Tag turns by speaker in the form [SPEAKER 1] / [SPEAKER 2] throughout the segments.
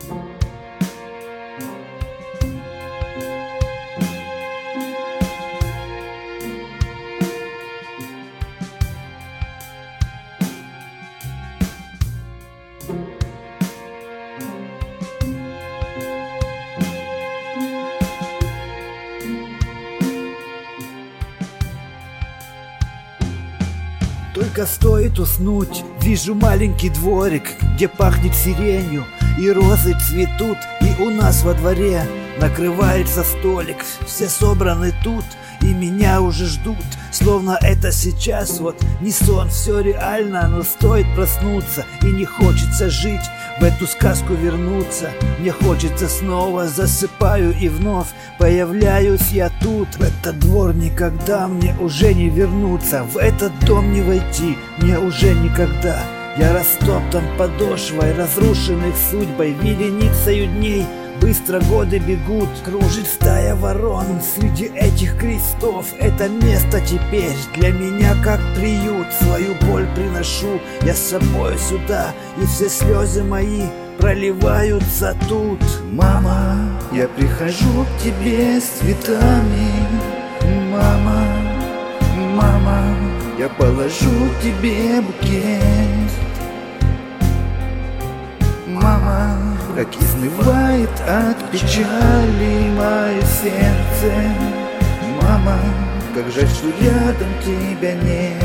[SPEAKER 1] Только стоит уснуть, вижу маленький дворик, где пахнет сиренью, и розы цветут, и у нас во дворе накрывается столик. Все собраны тут, и меня уже ждут, словно это сейчас вот не сон, все реально, но стоит проснуться, и не хочется жить, в эту сказку вернуться. Мне хочется снова, засыпаю и вновь появляюсь я тут. В этот двор никогда мне уже не вернуться, в этот дом не войти мне уже никогда. Я растоптан подошвой разрушенных судьбой, вереницею дней. Быстро годы бегут, кружит стая ворон среди этих крестов. Это место теперь для меня как приют. Свою боль приношу я с собой сюда, и все слезы мои проливаются тут.
[SPEAKER 2] Мама, я прихожу к тебе с цветами. Мама, мама, я положу к тебе букет. Мама, как изнывает от печали мое сердце. Мама, как жаль, что рядом тебя нет.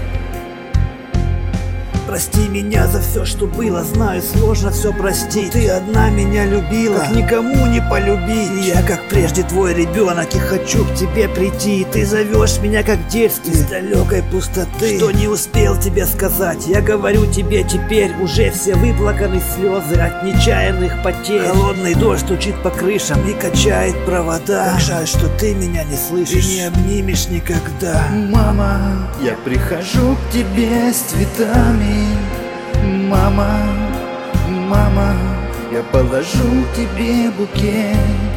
[SPEAKER 1] Прости меня за все, что было, знаю, сложно все простить. Ты одна меня любила, как никому не полюбить. И я, как прежде, твой ребенок, и хочу к тебе прийти. Ты зовешь меня, как в детстве, из далекой пустоты. Что не успел тебе сказать, я говорю тебе теперь. Уже все выплаканы слезы от нечаянных потерь. Холодный дождь стучит по крышам и качает провода. Как жаль, что ты меня не слышишь и не обнимешь никогда.
[SPEAKER 2] Мама, я прихожу к тебе с цветами. Мама, мама, я положу к тебе букет.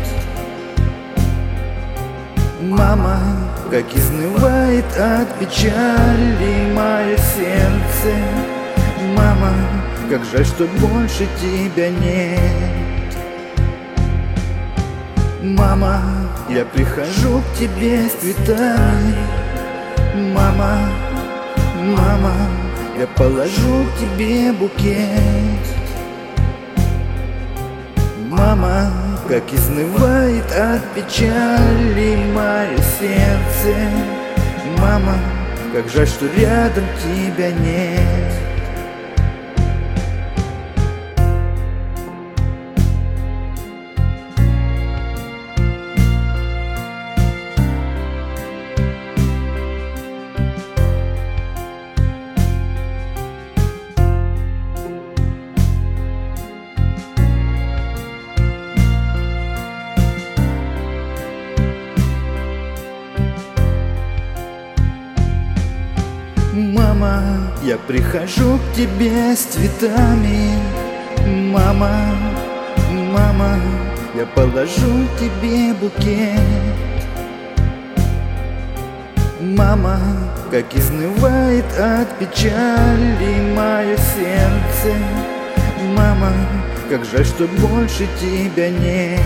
[SPEAKER 2] Мама, как изнывает от печали мое сердце. Мама, как жаль, что больше тебя нет. Мама, я прихожу к тебе с цветами. Мама, мама, я положу к тебе букет. Мама, как изнывает от печали мое сердце. Мама, как жаль, что рядом тебя нет. Мама, я прихожу к тебе с цветами. Мама, мама, я положу к тебе букет. Мама, как изнывает от печали мое сердце. Мама, как жаль, что больше тебя нет.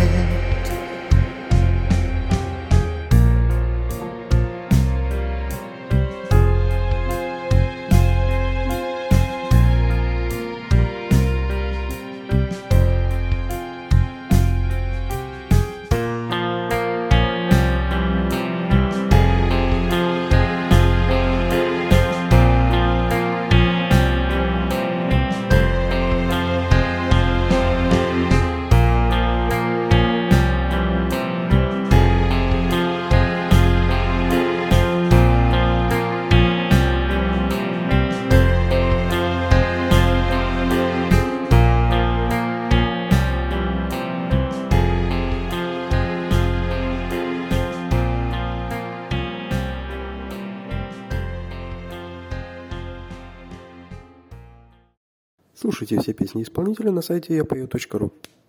[SPEAKER 3] Слушайте все песни исполнителя на сайте yapeo.ru.